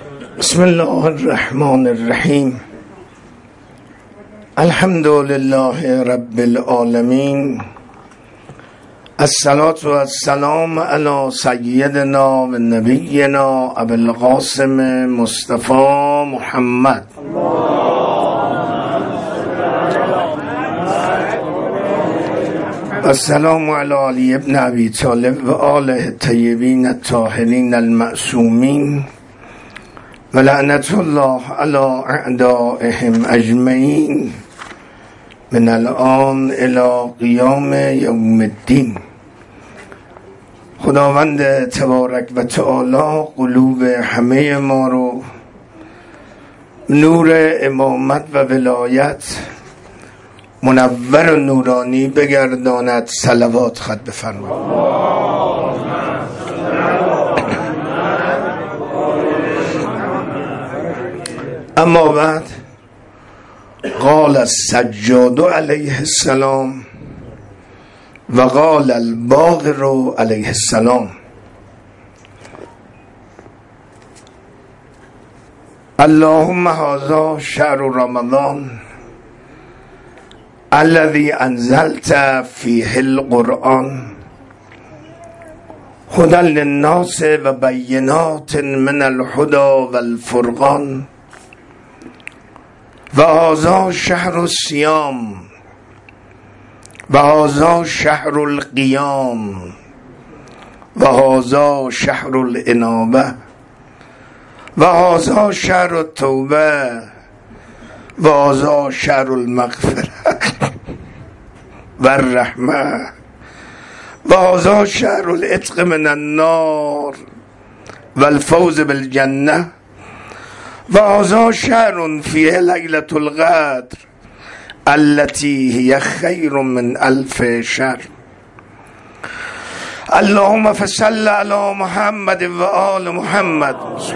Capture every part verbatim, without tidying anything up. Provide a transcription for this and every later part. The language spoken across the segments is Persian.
بسم الله الرحمن الرحیم. الحمد لله رب العالمین. الصلاة و السلام علی سیدنا و نبینا ابی القاسم مصطفی محمد. السلام علی علی ابن ابی طالب و آله الطیبین الطاهرین المعصومین و لعنت الله علی اعدائهم اجمعین من الان الی قیام یوم الدین. خداوند تبارک و تعالی قلوب همه ما رو نور امامت و ولایت منور و نورانی بگرداند. صلوات خط بفرمایید. اما بعد، قال السجاد علیه السلام و قال الباقر علیه السلام: اللهم هذا شهر رمضان الذي انزلت فيه القرآن هدى للناس و بینات من الهدى والفرقان و هذا شهر الصيام و هذا شهر القيام و هذا شهر الانابه و هذا شهر التوبه و هذا شهر المغفره و الرحمه و هذا شهر العتق من النار و الفوز بالجنه و هذا شهر فيه ليلة القدر التي هي خير من ألف شهر. اللهم فصل على محمد و آل محمد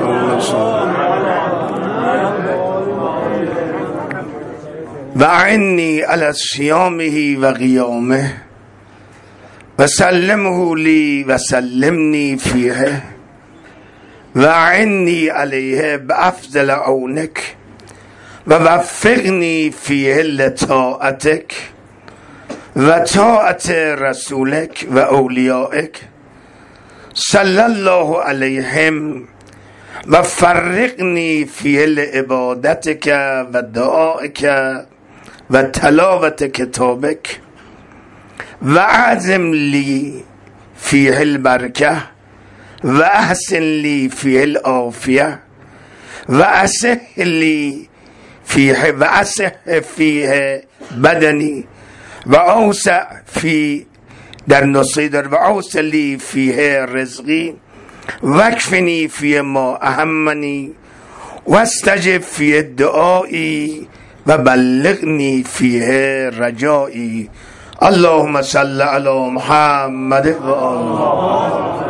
و اعنی على صيامه و قیامه و سلمه لی و سلمنی فیه و اعنی علیه بافضل عونک و وفقنی فیه لطاعتک و طاعت رسولک و اولیائک صلی الله علیهم و فرقنی فیه لعبادتک و دعائک و تلاوت کتابک و اعظم لی فیه البرکه و احسن لی فیه العافیه و اصح لی فیه و اصح فیه بدنی و اوسع فی در نصیدر و اوسع لی فیه رزقی وکفنی فیه ما اهمنی و استجب فیه دعایی و بلغنی فیه رجایی. اللهم صل علی محمد و آله.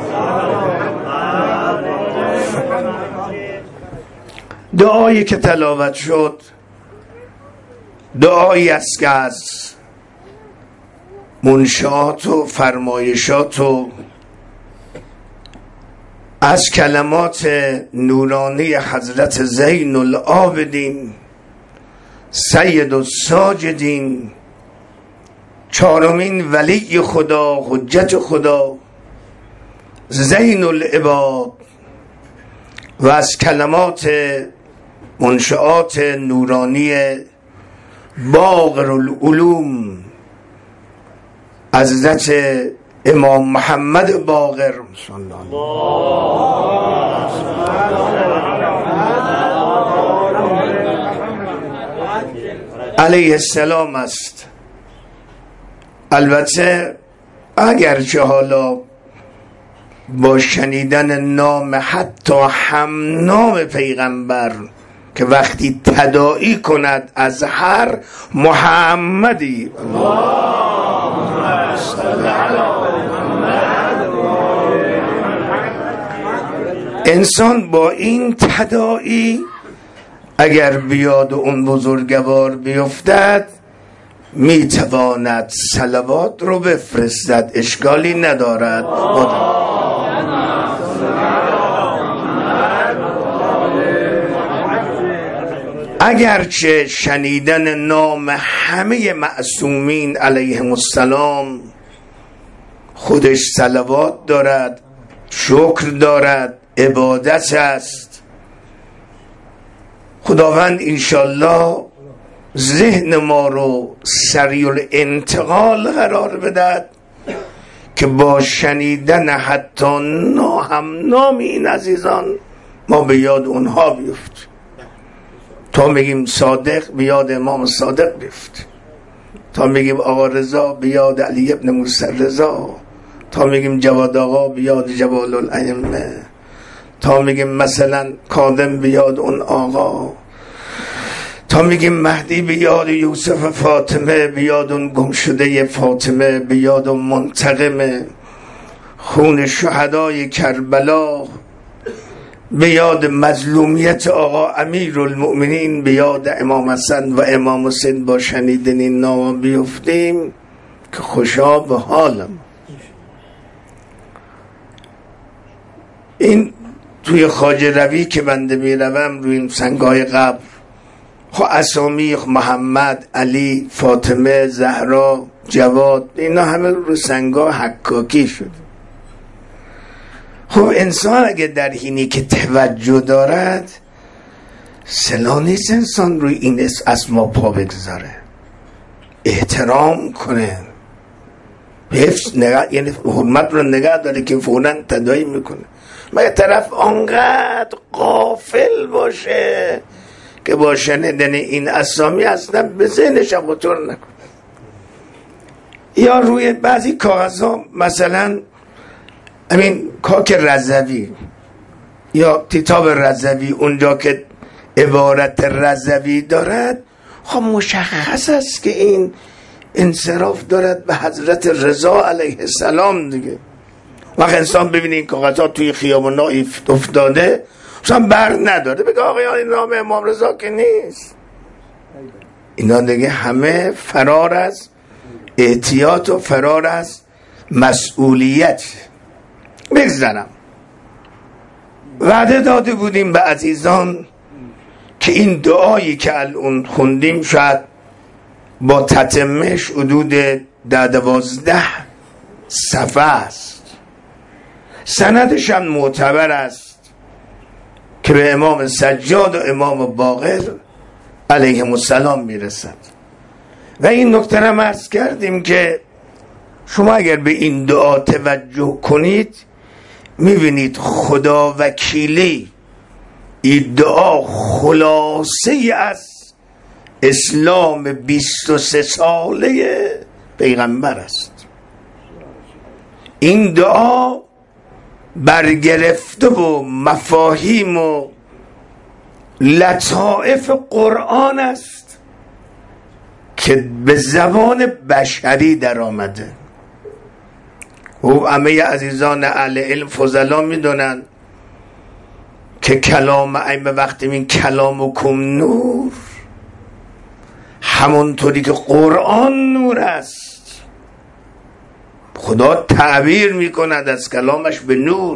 دعایی که تلاوت شد دعایی است که از منشآت و فرمایشات و از کلمات نورانی حضرت زین العابدین سید الساجدین چهارمین ولی خدا، حجت خدا، زین العباد و از کلمات منشآت نورانی باقر العلوم حضرت امام محمد باقر علیه السلام است. البته اگرچه حالا با شنیدن نام حتی هم نام پیغمبر که وقتی تداعی کند از هر محمدی انسان با این تداعی اگر بیاد و اون بزرگوار بیفتد میتواند صلوات رو بفرستد، اشکالی ندارد. اگرچه شنیدن نام همه معصومین علیهم السلام خودش صلوات دارد، شکر دارد، عبادت است. خداوند انشالله ذهن ما رو سریع الانتقال قرار بدهد که با شنیدن حتی نام نام این عزیزان ما به یاد اونها بیفت. تا میگیم صادق به یاد امام صادق بیفت، تا میگیم آقا رضا به یاد علی ابن موسی رضا، تا میگیم جواد آقا به یاد جوال الائمه، تا میگیم مثلا کاظم به یاد اون آقا، تا میگیم مهدی به یاد یوسف فاطمه، به یاد اون گمشده فاطمه، به یاد اون منتقم خون شهدای کربلا، به یاد مظلومیت آقا امیرالمؤمنین، به یاد امام حسن و امام حسین با شنیدن این نام بیفتیم که خوشا به حالم. این توی خواجه روی که بنده میروم روی این سنگای قبر خب اسامی محمد، علی، فاطمه، زهرا، جواد اینا همه رو سنگا حکاکی شد. خب انسان اگه در حینی که توجه دارد سلا نیست انسان روی این اسما پا بگذاره، احترام کنه، حفظ نگاه، یعنی حرمت رو نگاه داره که فوراً تداعی میکنه. مگه طرف آنقدر غافل باشه که با شنیدن این اسامی اصلا به ذهنش خطور نکنه. یا روی بعضی کاغذها مثلا همین کاک رضوی یا کتاب رضوی اونجا که عبارت رضوی دارد خب مشخص است که این انصراف دارد به حضرت رضا علیه السلام دیگه. وقت انسان ببینه این کاغذها توی خیابونا افتاده مثلا بر نداره بگه آقایان این نام امام رضا که نیست. اینا دیگه همه فرار از احتیاط و فرار از مسئولیت. بگذارم وعده داده بودیم به عزیزان که این دعایی که الان خوندیم شاید با تتمش حدود ده دوازده صفحه است، سندش هم معتبر است که به امام سجاد و امام باقر علیهم السلام میرسد. و این نکته را عرض کردیم که شما اگر به این دعا توجه کنید میبینید خدا وکیلی این دعا خلاصه از اسلام بیست و سه ساله پیغمبر است. این دعا برگرفته و مفاهیم و لطائف قرآن است که به زبان بشری در آمده. و همه عزیزان اهل علم فضلا میدونن که کلام ائمه وقتی این کلامکم نور، همونطوری که قرآن نور است، خدا تعبیر میکند از کلامش به نور،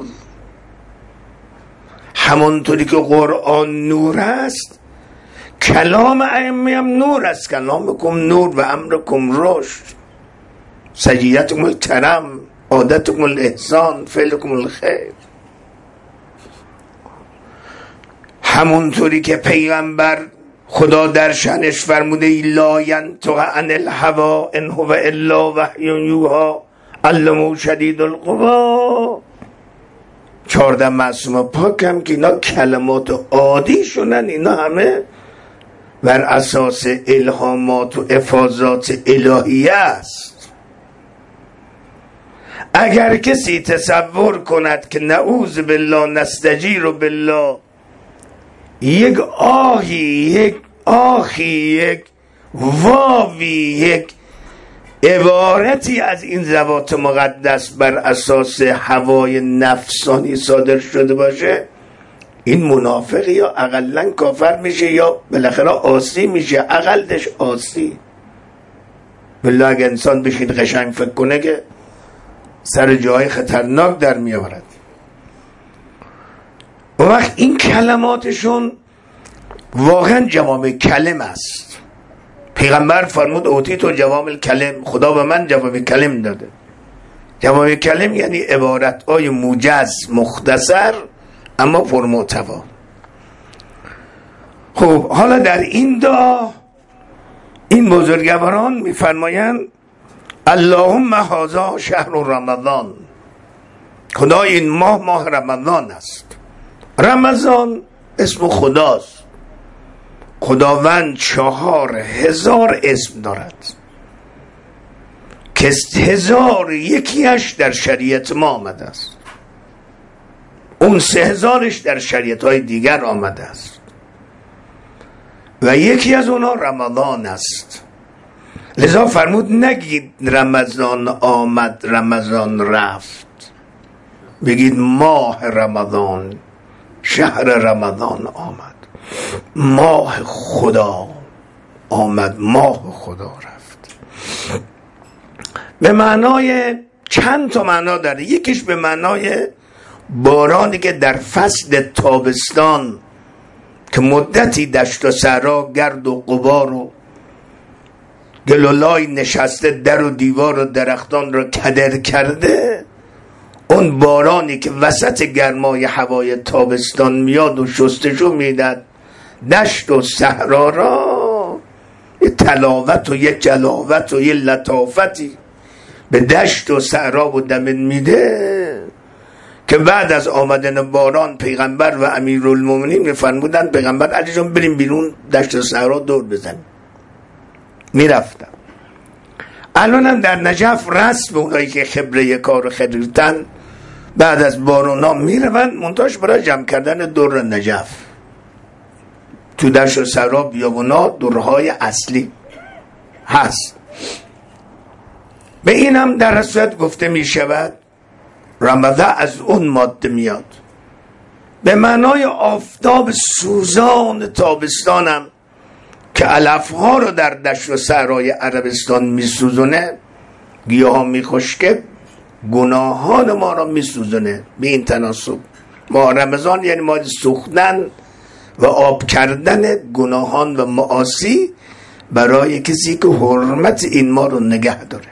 همونطوری که قرآن نور است کلام ائمه هم نور است. کلامکم نور و امرکم رشد، سجیتکم الکرم، عادتکم الاحسان، فعلکم الخیر. همونطوری که پیغمبر خدا در شأنش فرموده لا ینطق عن الهوی ان هو الا وحی یوحی علمه شدید القوا. چهارده معصوم پاکم که اینا کلمات عادی شدن، اینا همه بر اساس الهامات و افاضات الهیه است. اگر کسی تصور کند که نعوذ بالله نستجیر بالله یک آهی، یک آخی، یک واوی، یک عبارتی از این ذوات مقدس بر اساس هوای نفسانی صادر شده باشه، این منافق یا اقلن کافر میشه یا بالاخره عاصی میشه. اقلش عاصی. بالله اگه انسان بشید قشنگ فکر کنه که سر جای خطرناک در میآورد. و وقت این کلماتشون واقعا جوامع کلم است. پیغمبر فرمود اوتیت و جوامع کلم، خدا به من جوامع کلم داده. جوامع کلم یعنی عبارت‌های موجز مختصر اما پرمحتوا. خب حالا در این دعا این بزرگواران میفرمایند اللهم هذا شهر رمضان، خدا این ماه ماه رمضان است. رمضان اسم خداست. خداوند چهار هزار اسم دارد که هزار یکیش در شریعت ما آمده است، اون سه هزارش در شریعت های دیگر آمده است و یکی از اونا رمضان است. لذا فرمود نگید رمضان آمد رمضان رفت، بگید ماه رمضان، شهر رمضان آمد، ماه خدا آمد، ماه خدا رفت. به معنای چند تا معنا داره. یکیش به معنای بارانی که در فصل تابستان که مدتی دشت و صحرا گرد و غبار و گل و لای نشسته، در و دیوار و درختان را کدر کرده، اون بارانی که وسط گرمای هوای تابستان میاد و شستشو میداد دشت و صحرا را، یه تلاوت و یه جلاوت و یه لطافتی به دشت و صحرا و دمن میده که بعد از آمدن باران پیغمبر و امیرالمومنین میفرمودن پیغمبر علی جان بریم بیرون دشت و صحرا دور بزنیم. میرفتم. الان هم در نجف رسم اونایی که خبره کار و خریدن بعد از بارونا میروند منتاش برای جمع کردن دور نجف. تو دشت و صحرا بیابونا دورهای اصلی هست. به اینم در صورت گفته می شود رمضان از اون ماده میاد. به معنای آفتاب سوزان تابستانم که علفها رو در دشت و صحرای عربستان میسوزونه، گیاه ها میخشکه، گناهان ما رو میسوزونه. به این تناسب ما رمضان یعنی ما سوختن و آب کردن گناهان و معاصی برای کسی که حرمت این ما رو نگه داره،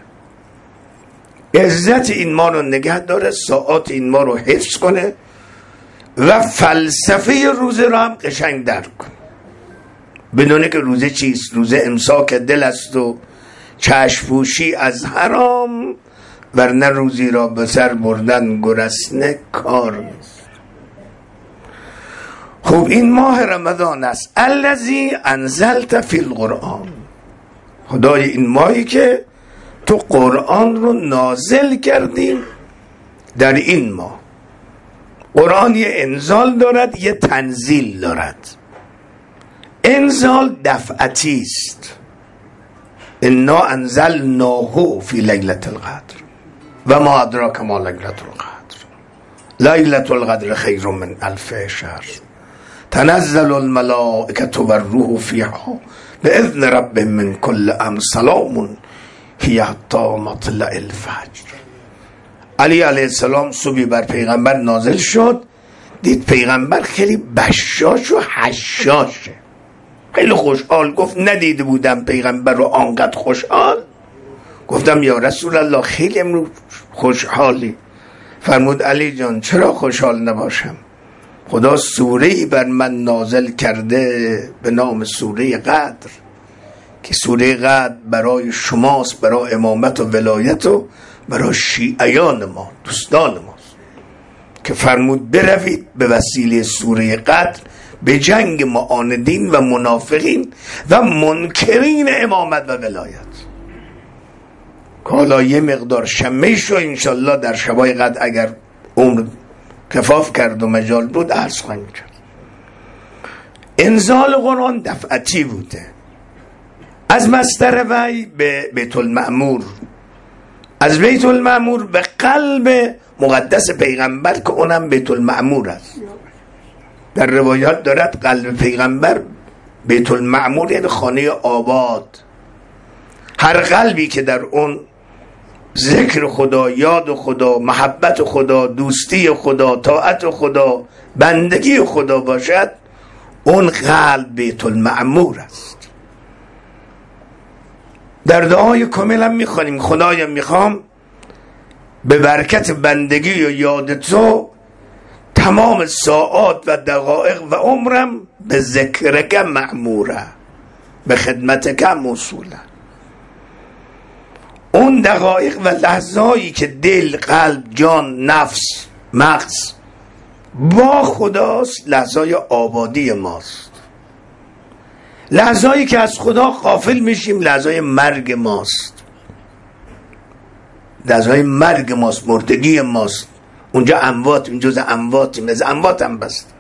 عزت این ما رو نگه داره، ساعات این ما رو حفظ کنه و فلسفه روزه رو هم قشنگ درک کنه، بدونه که روزه چیست. روزه امساک دل است و چشم‌پوشی از حرام، ورنه روزی را به سر بردن گرسنه کار نیست. خب این ماه رمضان است. الذی انزلت فی القرآن، خدای این ماهی که تو قرآن رو نازل کردیم در این ماه. قرآن یه انزال دارد یه تنزیل دارد. انزال دفعتی است. انا انزلناه فی لیلة القدر و ما ادراک ما لیلة القدر لیلة القدر خیر من الف شهر تنزل الملائکة والروح فیها باذن ربهم من کل امر سلام هی حتی مطلع الفجر. علی علیه السلام صبحی بر پیغمبر نازل شد، دید پیغمبر خیلی بشاش و حشاشه، خیلی خوشحال. گفت ندیده بودم پیغمبر رو آنقدر خوشحال. گفتم یا رسول الله خیلی امروز خوشحالی. فرمود علی جان چرا خوشحال نباشم؟ خدا سوره‌ای بر من نازل کرده به نام سوره قدر که سوره قدر برای شماست، برای امامت و ولایت و برای شیعیان ما، دوستان ماست، که فرمود بروید به وسیله سوره قدر به جنگ معاندین و منافقین و منکرین امامت و ولایت. حالا یه مقدار شمیش رو انشالله در شبای قدر اگر عمر کفاف کرد و مجال بود عرض خواهیم کرد. انزال قرآن دفعتی بوده، از مصدر وحی به بیت المعمور، از بیت المعمور به قلب مقدس پیغمبر که اونم بیت المعمور است. در روایات دارد قلب پیغمبر بیت المعمور یعنی خانه آباد. هر قلبی که در اون ذکر خدا، یاد خدا، محبت خدا، دوستی خدا، طاعت خدا، بندگی خدا باشد، اون قلب بیت المعمور است. در دعای کامل هم میخوانیم خدایا میخوام به برکت بندگی و یاد تو تمام ساعات و دقایق و عمرم به ذکرک معموره، به خدمتک موصوله. اون دقایق و لحظه‌ای که دل، قلب، جان، نفس، مغز با خداست، لحظه‌ی آبادی ماست. لحظه‌ای که از خدا غافل میشیم لحظه‌ی مرگ ماست. لحظه‌ی مرگ ماست، مردگی ماست. اونجا اموات، اون جز امواتیم، از اموات هم بست.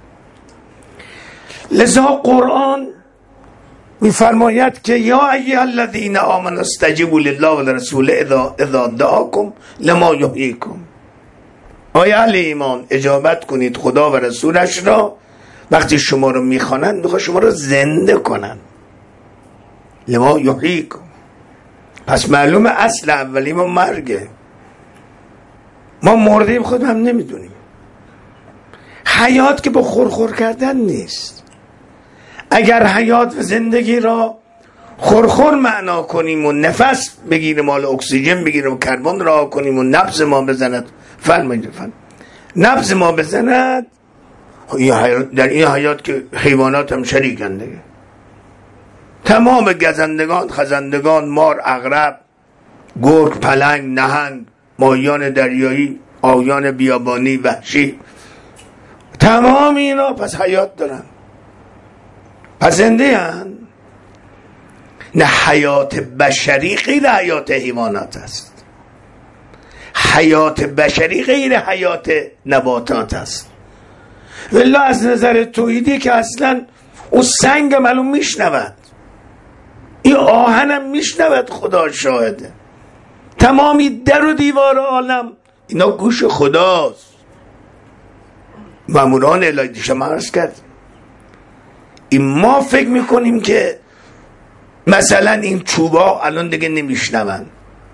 لذا قرآن میفرماید که یا ایها الذین آمنوا استجیبوا لله ولرسوله اذا اذا دعاکم لما یحییکم. ای اهل ایمان اجابت کنید خدا و رسولش را وقتی شما رو میخوانند، میخواد شما رو زنده کنند. لما یحییکم. پس معلومه اصل اولی ما مرگه. ما مردیم خود هم نمیدونیم. حیات که با خورخور کردن نیست. اگر حیات و زندگی را خورخور معنا کنیم و نفس بگیریم، مال اکسیژن بگیریم و کربن را کنیم و نبض ما بزند، فرمایید فرمایید نبض ما بزند، در این حیات که حیوانات هم شریکن دیگه. تمام گزندگان، خزندگان، مار، عقرب، گرگ، پلنگ، نهنگ، ماهیان دریایی، آیان بیابانی، وحشی، تمام اینا پس حیات دارن، پس زنده هن. نه حیات بشری غیر حیات حیوانات است، حیات بشری غیر حیات نباتات است. والله از نظر توحیدی که اصلا اون سنگ معلوم میشنود، این آهنم میشنود، خدا شاهده. تمامی در و دیوار عالم اینا گوش خداست. ماموران الهی دیشب عرض کرد، این ما فکر میکنیم که مثلا این چوبا الان دیگه نمیشنون،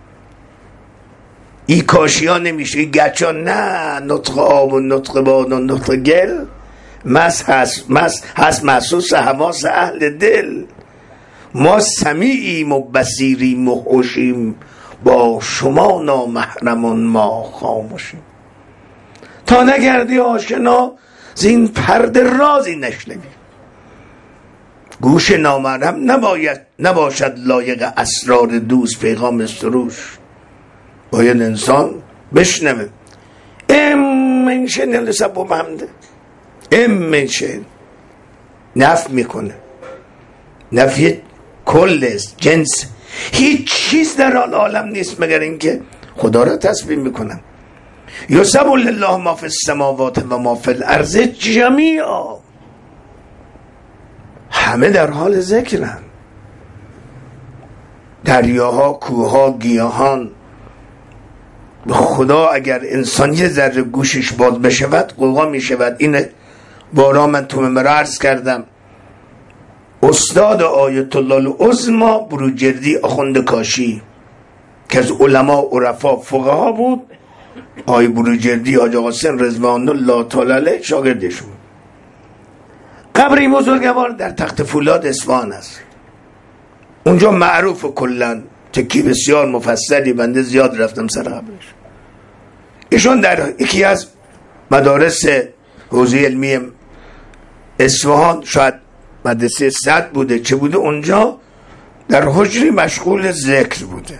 این کاشی ها نمیشه، این گچ ها نه، نطق آب و نطق باد و نطق گل مس هست، مس هست محسوس حواس اهل دل. ما سمیعیم و بصیریم و هوشیم، با شما نامحرمون ما خاموشیم. تا نگردی آشنا زین پرده رازی نشنوی. گوش نامحرم نباید نباشد لایق اسرار دوست پیغام سروش. باید انسان بشنوه. ام منشن لسبو بمده، ام منشن نف میکنه، نفی کل جنس. هیچ چیز در عالم نیست مگر اینکه خدا را تسبیح میکنم. یسبح لله ما فی السماوات و ما فی الارض جمیعا. همه در حال ذکرن، دریاها، کوهها، گیاهان. خدا اگر انسان یه ذره گوشش باز بشود قوقا میشود. این بارا من تو ممر عرض کردم، استاد آیت الله العظما بروجردی آخوند کاشی که از علما عرفا فقها بود، آی بروجردی حاج آقا حسین رضوان الله تعالی علیه شاگردشون. قبری بزرگوار در تخت فولاد اصفهان است. اونجا معروف کلن تکی بسیار مفصلی، بنده زیاد رفتم سر قبرش. ایشون در یکی از مدارس حوزه علمی اصفهان، شاید مدرسه صد بوده چه بوده، اونجا در حجری مشغول ذکر بوده.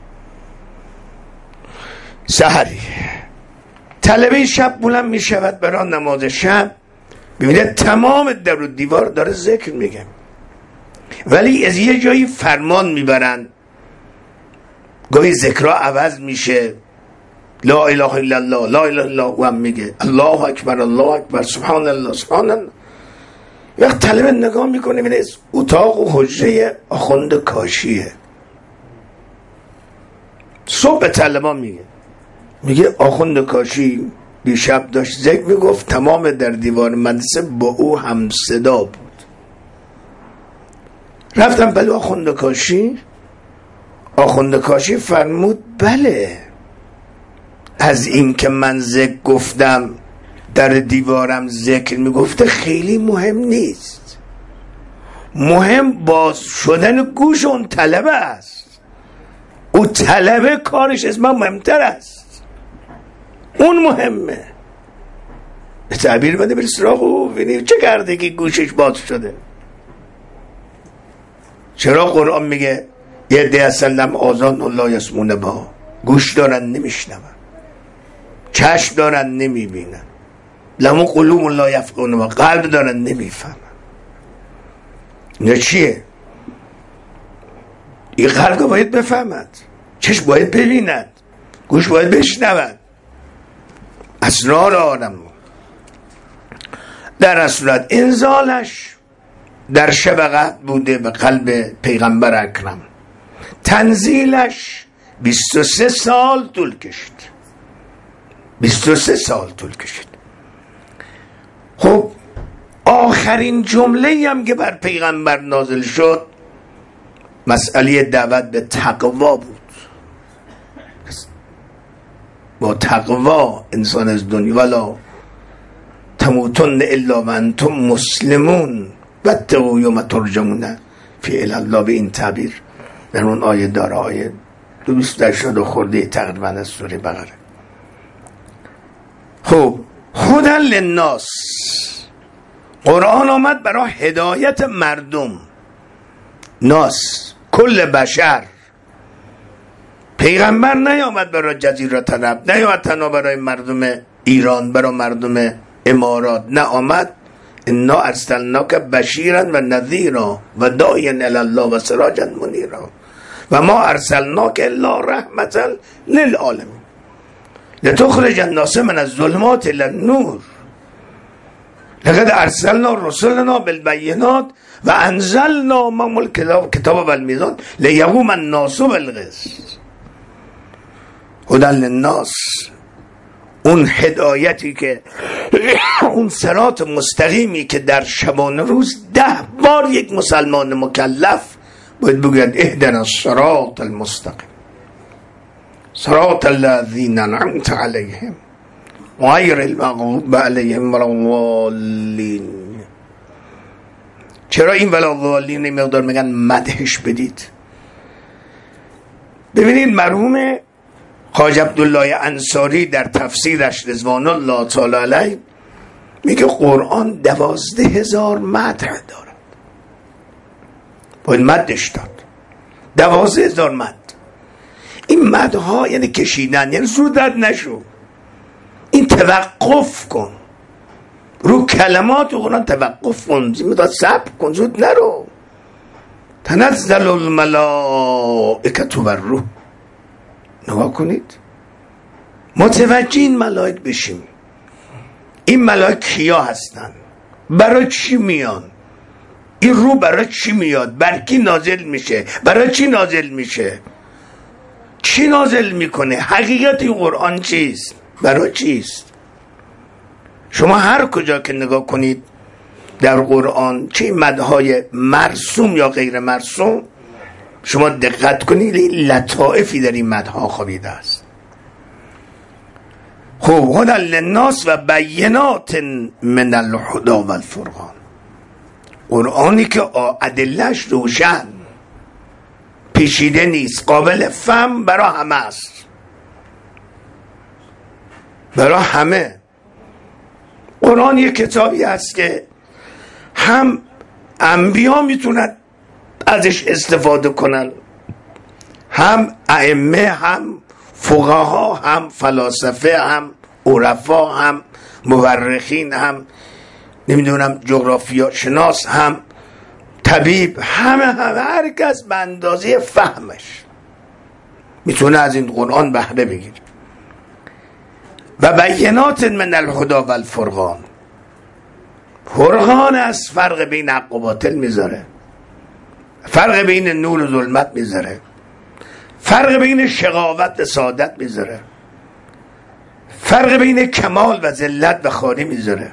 سحری طلبه شب بلند می شود برای نماز شب، ببینه تمام در و دیوار داره ذکر میگه، ولی از یه جایی فرمان میبرن، گاهی ذکرها عوض میشه، لا اله الا الله، لا اله الا الله، و هم میگه الله اکبر، الله اکبر، سبحان الله، سبحان الله. وقت طلبه نگاه میکنه میبینه اتاق و حجره آخوند کاشیه. صبح طلبه میگه میگه آخوند کاشی دیشب داشت ذکر میگفت، تمام در دیوار مدرسه با او هم صدا بود. رفتم بله آخوند کاشی. آخوند کاشی فرمود بله، از این که من ذکر گفتم در دیوارم ذکر میگفته خیلی مهم نیست، مهم باز شدن گوش اون طلبه است. او طلبه کارش از من مهمتر است، اون مهمه. به تعبیر بده بری سراغ او ببینی چه کرده که گوشش باز شده. چرا قرآن میگه یه ده اصلا آذان الله یسمون با، گوش دارن نمیشنون، چشم دارن نمیبینن، لمو قلوب الله یفقهون با، قلب دارن نمیفهمن. نه چیه؟ این قلب باید بفهمد، چشم باید ببیند، گوش باید بشنود. اسرار آدم در اصلت انزالش در شب بوده به قلب پیغمبر اکرم، تنزیلش بیست و سه سال طول کشید، بیست و سه سال طول کشید. خب آخرین جمله هم که بر پیغمبر نازل شد مسئله دعوت به تقوا بود. با تقوا انسان از دنیا ولا تموتن الا و انتم مسلمون واتقوا یوم ترجعون فی الی الله. به این تعبیر در اون آیه داره، آیه دو بیست هشتاد خورده تقریبا از سوره بقره. خب هدی للناس، قرآن آمد برای هدایت مردم، ناس کل بشر. پیغمبر نیامد برای جزیره عرب، نیامد تنها برای مردم ایران، برای مردم امارات، نه آمد انا ارسلناک بشیرا و نذیرا و داعیا الی الله و سراجا منیرا و ما ارسلناک الا رحمتا للعالمین لتخرج الناس من الظلمات الی النور لقد ارسلنا رسلنا بالبینات و انزلنا معهم الکتاب والمیزان لیقوم الناس بالقسط. هدی للناس، اون هدایتی که اون صراط مستقیمی که در شبانه روز ده بار یک مسلمان مکلف باید بگوید اهدنا الصراط المستقیم صراط الذین انعمت علیهم غیر المغضوب علیهم ولا الضالین. چرا این ولا الضالین این مقدار میگن مدحش بدید؟ ببینید مرحوم حاج عبدالله انصاری در تفسیرش رضوان الله تعالی علیه میگه قرآن دوازده هزار مدح دارد، باید مدش داد، دوازده هزار مد. این مدها یعنی کشیدن، یعنی زودت نشو، این توقف کن رو کلمات قرآن، توقف کن، مدت صبر کن، زود نرو. تنزل الملائکه والروح، نگاه کنید متوجه این ملائک بشیم. این ملائک کیا هستن؟ برای چی میان؟ این رو برای چی میاد؟ بر کی نازل میشه؟ برای چی نازل میشه؟ چی نازل میکنه؟ حقیقت این قرآن چیست؟ برای چیست؟ شما هر کجا که نگاه کنید در قرآن، چه مدهای مرسوم یا غیر مرسوم، شما دقت کنید لطائفی در این مدها خوابیده است. خب هدی للناس و بینات من الهدی والفرقان، قرآنی که ادله‌اش روشن، پیچیده نیست، قابل فهم برای همه است، برای همه. قرآن یک کتابی است که هم انبیا میتونن ازش استفاده کنن، هم ائمه، هم فقها، هم فلاسفه، هم عرفا، هم مورخین، هم نمیدونم جغرافیا شناس، هم طبیب، همه همه هر کس به اندازه فهمش میتونه از این قرآن بهره بگیره. و بینات من الهدی والفرقان، فرقان از فرق بین حق و باطل میذاره، فرق بین نور و ظلمت میذاره، فرق بین شقاوت و سعادت میذاره، فرق بین کمال و ذلت و خالی میذاره.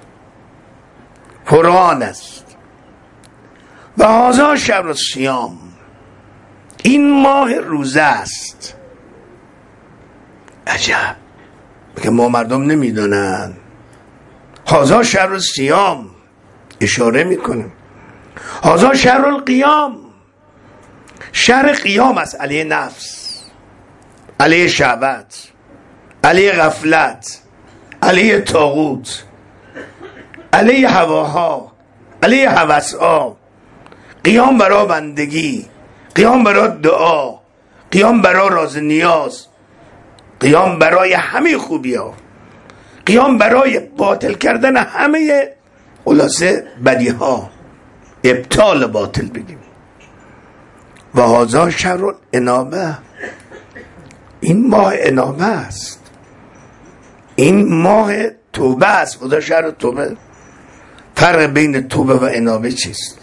قرآن است. و هذا شهر الصیام، این ماه روزه است. عجب، که ما مردم نمیدونن. هذا شهر الصیام، اشاره میکنه هذا شهر القیام، شهر قیام است، علیه نفس، علیه شهوت، علیه غفلت، علیه طاغوت، علیه هواها، علیه هوسها. قیام برای بندگی، قیام برای دعا، قیام برای راز نیاز، قیام برای همه خوبی ها، قیام برای باطل کردن همه خلاصه بدی ها، ابطال باطل بگیم. و هذا شهر الانابه، این ماه انابه است، این ماه توبه است. خدا شهر توبه. فرق بین توبه و انابه چیست؟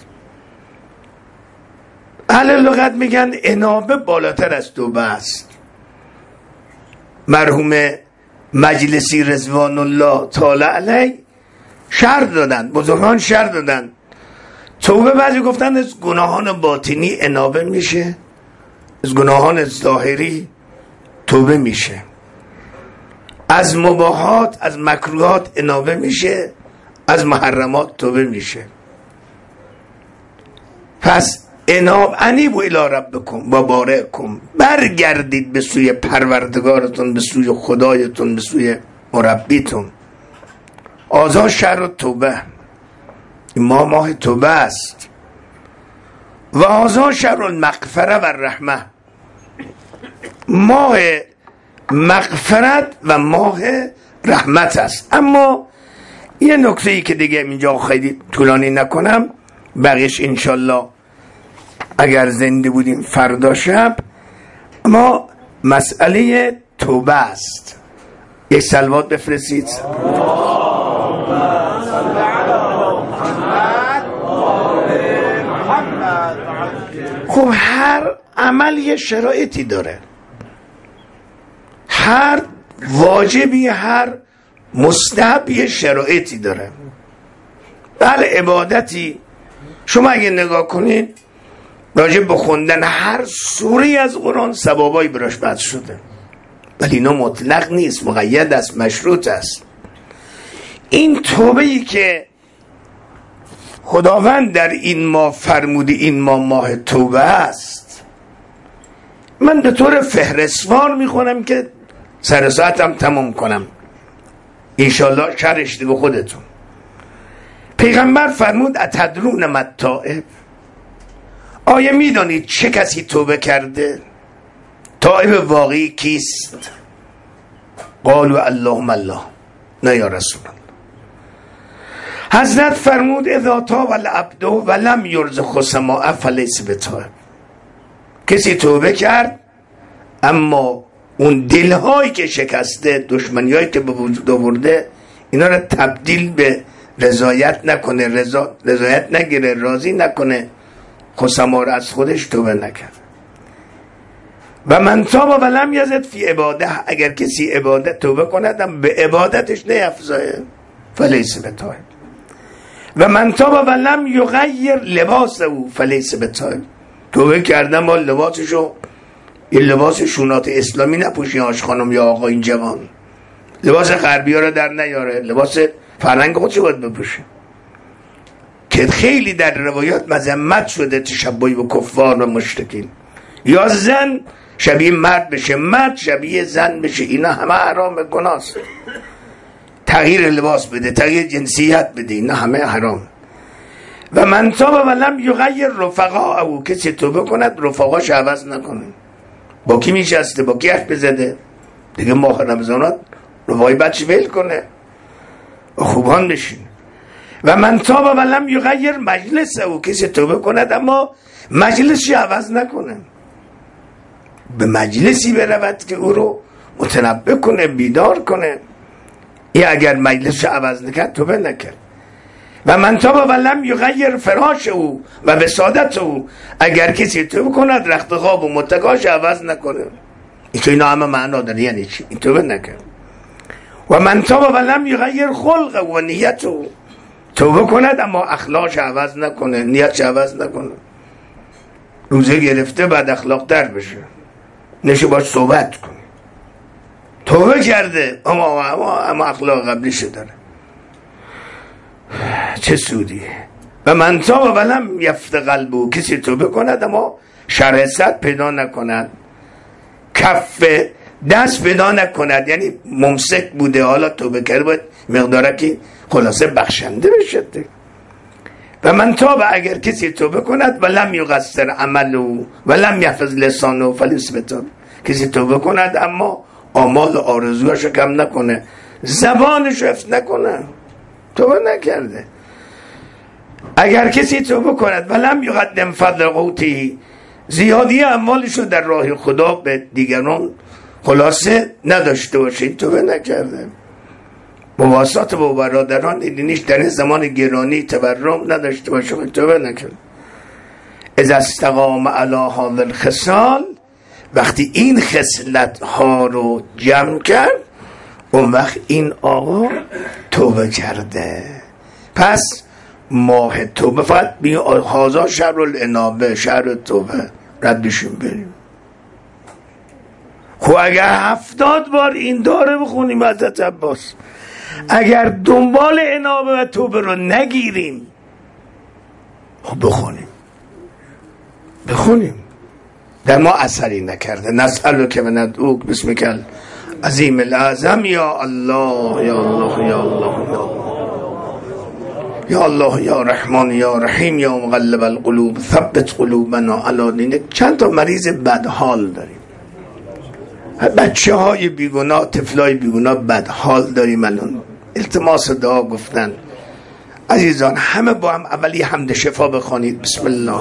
اهل لغت میگن انابه بالاتر از توبه است. مرحوم مجلسی رضوان الله تعالی علیه شرح دادن، بزرگان شرح دادن. توبه بعضی گفتن از گناهان باطنی انابه میشه، از گناهان ظاهری توبه میشه، از مباحات از مکروهات انابه میشه، از محرمات توبه میشه. پس اناب انیبوا الی ربکم و بارئکم، برگردید به سوی پروردگارتون، به سوی خدایتون، به سوی مربیتون. هذا شهر توبه، این ماه ماه توبه است. و هذا شهر المغفره و الرحمه، ماه مغفرت و ماه رحمت است. اما یه نکته ای که دیگه اینجا خیلی طولانی نکنم، بقیش انشالله اگر زنده بودیم فردا شب، اما مسئله توبه است. یک صلوات بفرستید. خب هر عمل یه شرایطی داره، هر واجبی، هر مستحب یه شرایطی داره. بله عبادتی شما اگه نگاه کنید راجع به خوندن هر سوره از قرآن ثوابایی براش بد شده، ولی اینا مطلق نیست، مقید است، مشروط است. این توبه‌ای که خداوند در این ماه فرموده این ماه ماه توبه است، من به طور فهرستوار میخونم که سر ساعتم تمام کنم انشالله، شرشته به خودتون. پیغمبر فرمود اتدرون ما التائب، آیا میدانید چه کسی توبه کرده؟ تائب واقعی کیست؟ قالوا اللهم الله، نه یا رسول الله. حضرت فرمود اذا تاب العبد ولم یرزق سماء فلیس بتائب، کسی توبه کرد اما اون دلهایی که شکسته، دشمنیایی که به وجود آورده، اینا رو تبدیل به رضایت نکنه، رضا رضایت نگیره، راضی نکنه، خسما رو از خودش توبه نکرد. و من تاب ولم یزد فی عباده، اگر کسی عبادت توبه کند به عبادتش نیفزایه، فلیس بتائب. و من تاب ولم یغیر لباسه فلیس بتائب، توبه کردن با لباسشو این لباس شونات اسلامی نپوشی آش خانم یا آقا، این جوان لباس غربی ها رو در نیاره، لباس فرهنگ خودشو باید بپوشه که خیلی در روایات مذمت شده تشبیه به کفار و مشرکین. یا زن شبیه مرد بشه، مرد شبیه زن بشه، اینا همه حرام گناست. تغییر لباس بده، تغییر جنسیت بده، اینا همه حرام. و من تاب ولم یغیر رفقا، او کسی توبه کند رفقاش عوض نکنه. با کی میشسته، با کی حرف بزده دیگه، ماه رمضانات رفقای بچه ول کنه و خوبان بشین. و من تاب ولم یغیر مجلس، او کسی توبه کند اما مجلسش عوض نکنه، به مجلسی برود که او رو متنبه کنه، بیدار کنه. این اگر مجلسش عوض نکرد توبه نکرد. و من تاب ولم یغیر فراش او و وسادت او، اگر کسی توبه کند رخت خواب و متکاش عوض نکنه. این تو اینا همه معنا داره، یعنی چی؟ این توبه نکرد. و من تاب ولم یغیر خلق و نیت او، توبه کند اما اخلاقش عوض نکنه، نیتش عوض نکنه. روزه گرفته بعد اخلاق در بشه، نشه باش صحبت کنه. توبه کرده اما اما, اما اخلاق قبلیش داره. چه سودی؟ و من تاب ولم یفت قلبو، کسی توبه کند اما شرح صدر پیدا نکند، کف دست پیدا نکند، یعنی ممسک بوده حالا توبه کرد باید مقداره که خلاصه بخشنده بشه. و من تاب، اگر کسی توبه کند ولم یقصر عملو ولم یحفظ لسانو فلیس بتاب، کسی توبه کند اما آمال و آرزوهاشو کم نکنه، زبانشو حفظ نکنه، توبه نکرده. اگر کسی توبه کند ولم یقدم فضل قوتی، زیادی اموالشو در راه خدا به دیگران خلاصه نداشته باشه، توبه نکرده. مواسات با برادران دینیش در این زمان گرانی تورم نداشته باشه، توبه نکرده. اذا استقام علی هذا الخصال، وقتی این خصلت ها رو جمع کرد اون وقت این آقا توبه کرده. پس ماه توبه فقط بیم هازا شهر الانابه، شهر توبه ردشون بریم. خب اگر هفتاد بار این داره بخونیم حضرت عباس، اگر دنبال انابه و توبه رو نگیریم، خب بخونیم بخونیم در ما اثری نکرده. نسألو که وندعوک بسمک العظیم الاعظم یا الله یا الله یا الله یا الله یا الله یا رحمان یا رحیم یا مقلب القلوب ثبت قلوبنا علی دینک. چند تا مریض بدحال داریم، بچه های بیگناه، طفلای بیگناه بدحال داریم. الان التماس دعا گفتن. عزیزان همه با هم اولی حمد شفا بخوانید. بسم الله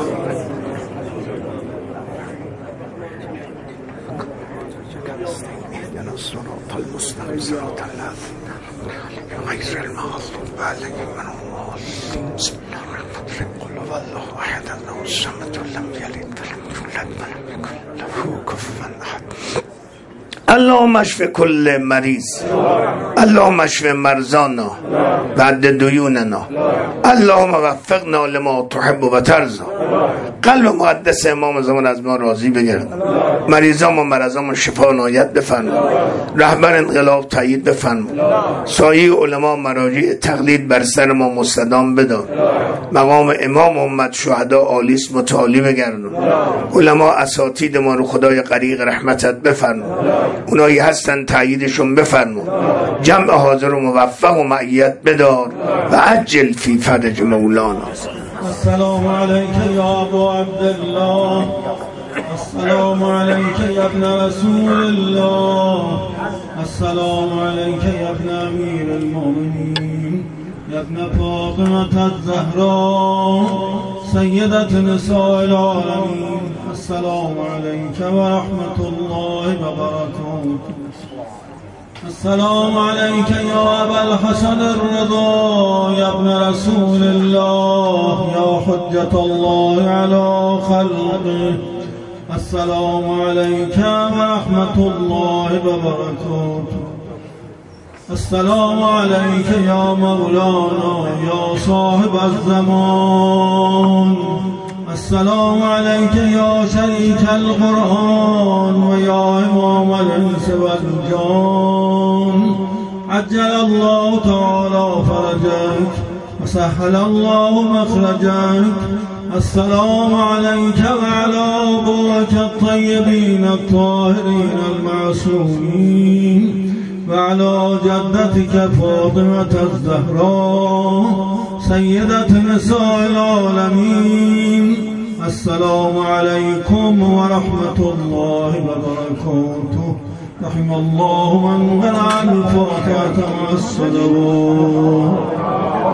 غير المغضوب عليهم ولا الضالين. بسم الله الرحمن الرحيم. قل هو الله احد الله الصمد لم يلد ولم يولد ولم يكن له كفوا احد. اللهم اشف كل مریض، اللهم اشف مرضانا بعد دیوننا، اللهم وفقنا لما تحب و ترضى. قلب مقدس امام زمان از ما راضی بگرد، مریضان و مرضان شفا عنایت بفرما، رهبر انقلاب تایید بفرما، سایه علما مراجع تقلید بر سر ما مستدام بدار، مقام امام امت شهدا آلیس متعالی بگردون، علما اساتید ما رو خدای غریق رحمتت بفرما، اونایی هستن تاییدشون بفرما، جمع حاضر و موفق و معیت بدار و عجل فی فرج مولانا. السلام علیک یا ابو عبدالله، السلام علیک یا ابن رسول الله، السلام علیک یا ابن امیر المؤمنین، یا ابن فاطمة الزهراء سیدت نساء العالمین. السلام علیک و رحمت الله و برکاته. السلام علیک یا ابا الحسن الرضا، یا ابن رسول الله، یا حجت الله علی خلقه. السلام علیک و رحمت الله و برکاته. السلام علیک یا مولانا یا صاحب الزمان. السلام علیک یا شریک القرآن و یا امام الانس والجان. عجل الله تعالی فرجك و سهل الله مخرجك. السلام علیک و علی ابوک الطیبین الطاهرین المعصومین و علی جدتك فاطمة الزهراء سیدت نساء العالمین. السلام علیکم و رحمت الله و برکاته. رحم الله من قرأ الفاتحة مع الصلوات.